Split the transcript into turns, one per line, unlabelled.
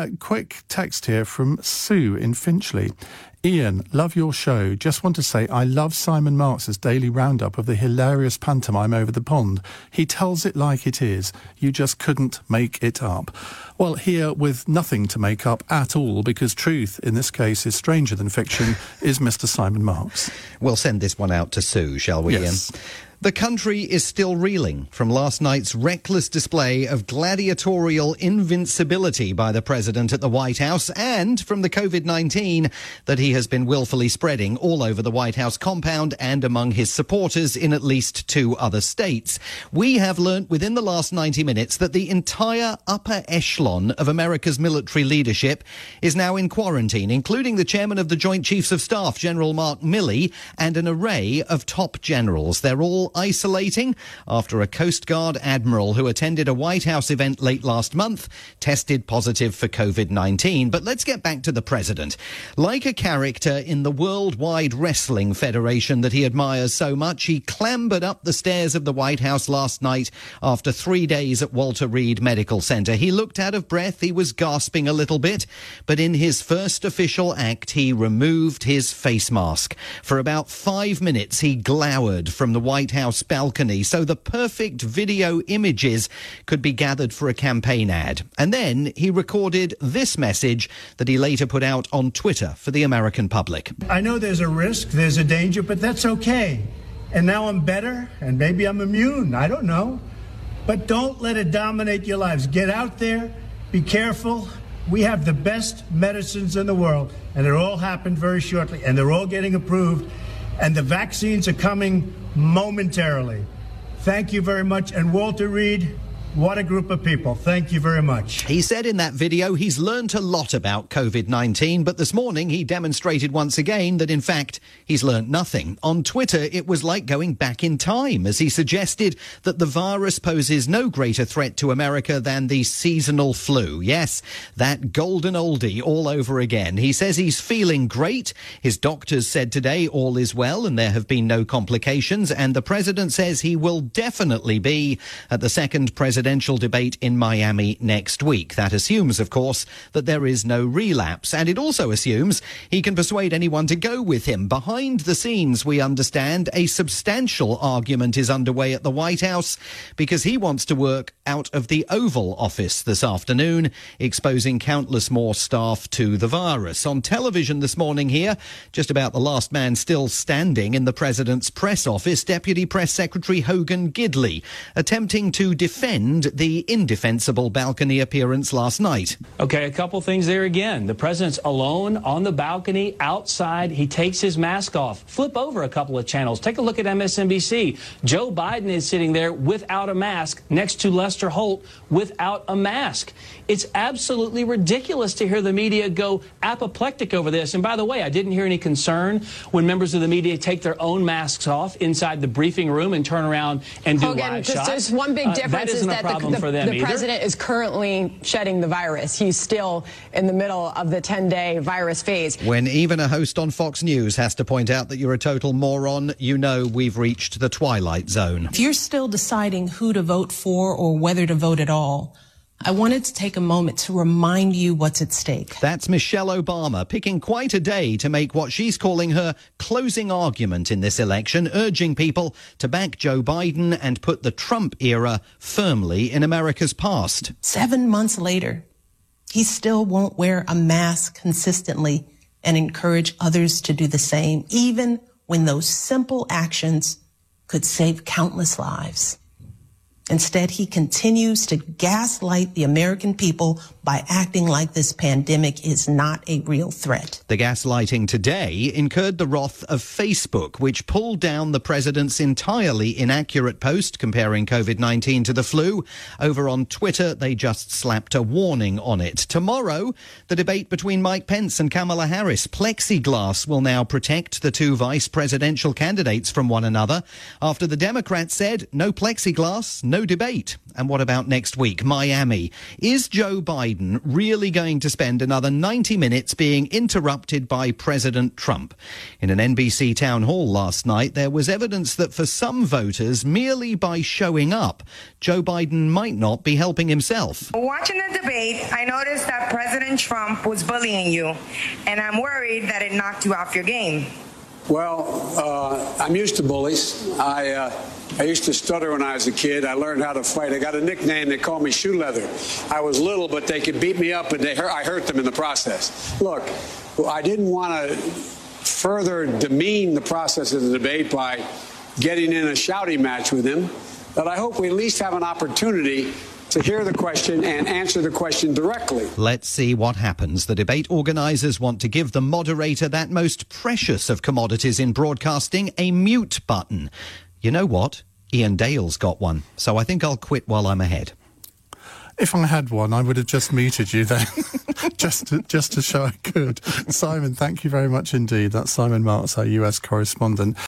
quick text here from Sue in Finchley. Ian, love your show. Just want to say I love Simon Marks' daily roundup of the hilarious pantomime over the pond. He tells it like it is. You just couldn't make it up. Well, here with nothing to make up at all, because truth in this case is stranger than fiction, is Mr. Simon Marks.
We'll send this one out to Sue, shall we,
yes.
Ian? The country is still reeling from last night's reckless display of gladiatorial invincibility by the president at the White House, and from the COVID-19 that he has been willfully spreading all over the White House compound and among his supporters in at least 2 other states. We have learnt within the last 90 minutes that the entire upper echelon of America's military leadership is now in quarantine, including the chairman of the Joint Chiefs of Staff, General Mark Milley, and an array of top generals. They're all isolating after a Coast Guard admiral who attended a White House event late last month tested positive for COVID-19. But let's get back to the president. Like a character in the Worldwide Wrestling Federation that he admires so much, he clambered up the stairs of the White House last night after 3 days at Walter Reed Medical Center. He looked out of breath, he was gasping a little bit, but in his first official act, he removed his face mask. For about 5 minutes, he glowered from the White House balcony so the perfect video images could be gathered for a campaign ad. And then he recorded this message that he later put out on Twitter for the American public.
I know there's a risk, there's a danger, but that's okay. And now I'm better, and maybe I'm immune, I don't know. But don't let it dominate your lives. Get out there, be careful. We have the best medicines in the world, and it all happened very shortly, and they're all getting approved, and the vaccines are coming momentarily. Thank you very much. And Walter Reed, what a group of people. Thank you very much.
He said in that video he's learnt a lot about COVID-19, but this morning he demonstrated once again that, in fact, he's learnt nothing. On Twitter, it was like going back in time as he suggested that the virus poses no greater threat to America than the seasonal flu. Yes, that golden oldie all over again. He says he's feeling great. His doctors said today all is well and there have been no complications. And the president says he will definitely be at the second presidential debate in Miami next week. That assumes, of course, that there is no relapse. And it also assumes he can persuade anyone to go with him. Behind the scenes, we understand, a substantial argument is underway at the White House because he wants to work out of the Oval Office this afternoon, exposing countless more staff to the virus. On television this morning here, just about the last man still standing in the president's press office, Deputy Press Secretary Hogan Gidley, attempting to defend the indefensible balcony appearance last night.
Okay, a couple things there again. The president's alone on the balcony outside. He takes his mask off. Flip over a couple of channels. Take a look at MSNBC. Joe Biden is sitting there without a mask next to Lester Holt without a mask. It's absolutely ridiculous to hear the media go apoplectic over this. And by the way, I didn't hear any concern when members of the media take their own masks off inside the briefing room and turn around and do live shots.
There's one big difference is that the president is currently shedding the virus. He's still in the middle of the 10-day virus phase.
When even a host on Fox News has to point out that you're a total moron, you know we've reached the twilight zone.
If you're still deciding who to vote for or whether to vote at all, I wanted to take a moment to remind you what's at stake.
That's Michelle Obama picking quite a day to make what she's calling her closing argument in this election, urging people to back Joe Biden and put the Trump era firmly in America's past.
7 months later, he still won't wear a mask consistently and encourage others to do the same, even when those simple actions could save countless lives. Instead, he continues to gaslight the American people by acting like this pandemic is not a real threat.
The gaslighting today incurred the wrath of Facebook, which pulled down the president's entirely inaccurate post comparing COVID-19 to the flu. Over on Twitter, they just slapped a warning on it. Tomorrow, the debate between Mike Pence and Kamala Harris. Plexiglass will now protect the two vice presidential candidates from one another after the Democrats said no plexiglass, no debate. And what about next week? Miami. Is Joe Biden really going to spend another 90 minutes being interrupted by President Trump? In an NBC town hall last night, there was evidence that for some voters, merely by showing up, Joe Biden might not be helping himself.
Watching the debate, I noticed that President friend Trump was bullying you, and I'm worried that it knocked you off your game.
Well, I'm used to bullies. I used to stutter when I was a kid. I learned how to fight. I got a nickname. They called me Shoe Leather. I was little, but they could beat me up, and I hurt them in the process. Look, I didn't want to further demean the process of the debate by getting in a shouting match with him, but I hope we at least have an opportunity to hear the question and answer the question directly.
Let's see what happens. The debate organisers want to give the moderator that most precious of commodities in broadcasting, a mute button. You know what? Ian Dale's got one, so I think I'll quit while I'm ahead.
If I had one, I would have just muted you then, just to show I could. Simon, thank you very much indeed. That's Simon Marks, our US correspondent.